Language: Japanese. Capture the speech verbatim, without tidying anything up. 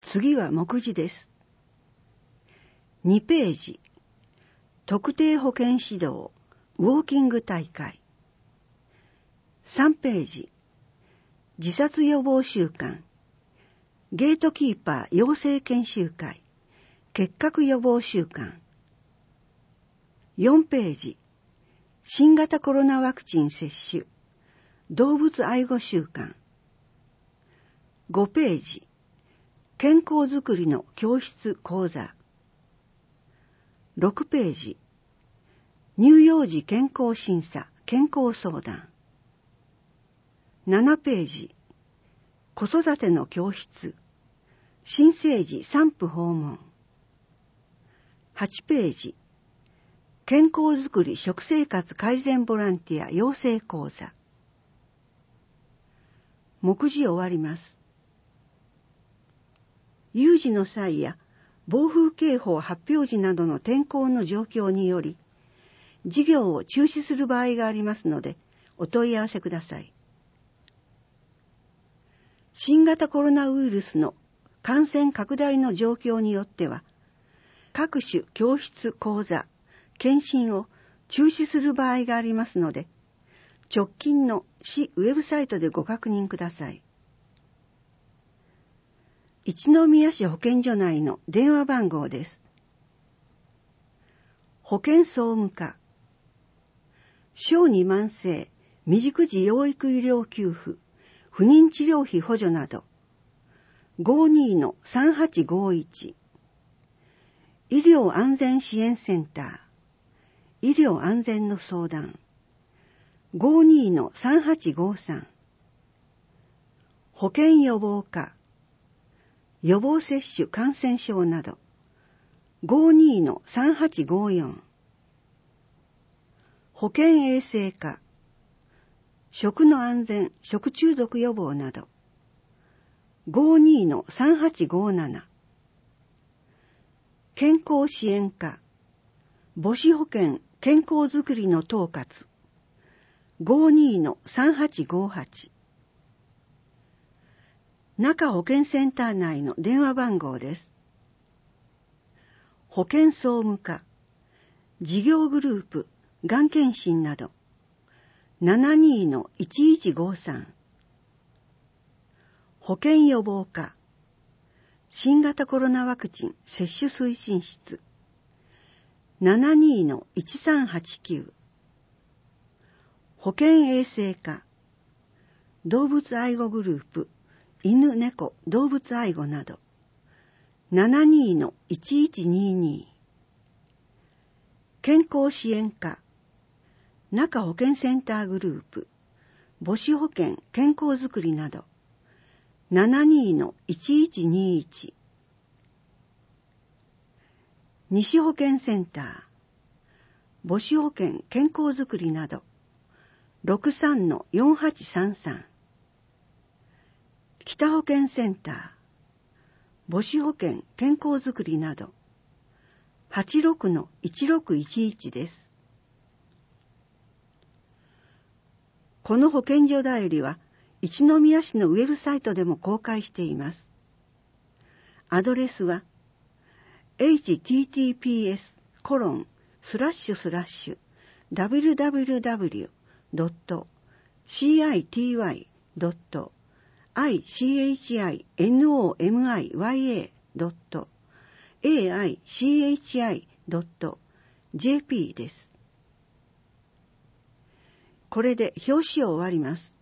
次は目次です。にページ、特定保健指導、ウォーキング大会。さんページ、自殺予防週間、ゲートキーパー養成研修会、結核予防週間。よんページ、新型コロナワクチン接種、動物愛護週間。ごページ、健康づくりの教室講座。ろくページ、乳幼児健康審査健康相談。ななページ、子育ての教室、新生児産婦訪問。はちページ、健康づくり食生活改善ボランティア養成講座。目次終わります。有事の際や暴風警報発表時などの天候の状況により、授業を中止する場合がありますので、お問い合わせください。新型コロナウイルスの感染拡大の状況によっては、各種教室講座、検診を中止する場合がありますので、直近の市ウェブサイトでご確認ください。一宮市保健所内の電話番号です。保健総務課、小児慢性未熟児養育医療給付、不妊治療費補助など、ごーにーのさんはちごーいち、医療安全支援センター、医療安全の相談、ごーにーのさんはちごーさん、保健予防課、予防接種感染症など、ごーにーのさんはちごーよん、保健衛生課、食の安全、食中毒予防など、ごーにーのさんはちごーなな、健康支援課、母子保健健康づくりの統括、ごーにーのさんはちごーはち、中保健センター内の電話番号です。保健総務課、事業グループ、がん検診など、ななにーのいちいちごーさん、保健予防課、新型コロナワクチン接種推進室、ななにーのいちさんはちきゅう、保健衛生課、動物愛護グループ、犬猫動物愛護など、ななにーのいちいちにーにー、健康支援課、中保健センターグループ、母子保健健康づくりなど、ななにーのいちいちにーいち、西保健センター、母子保健健康づくりなど、ろくさんのよんはちさんさん、北保健センター、母子保健健康づくりなど、はちろくのいちろくいちいちです。この保健所だよりは、一宮市のウェブサイトでも公開しています。アドレスは、エイチティーティーピーエスコロンスラッシュスラッシュダブリュダブリュダブリュドットシーアイティーワイドットアイシーエイチアイエヌオーエムアイワイエードットエーアイシーエイチアイドットジェーピー です。これで表紙を終わります。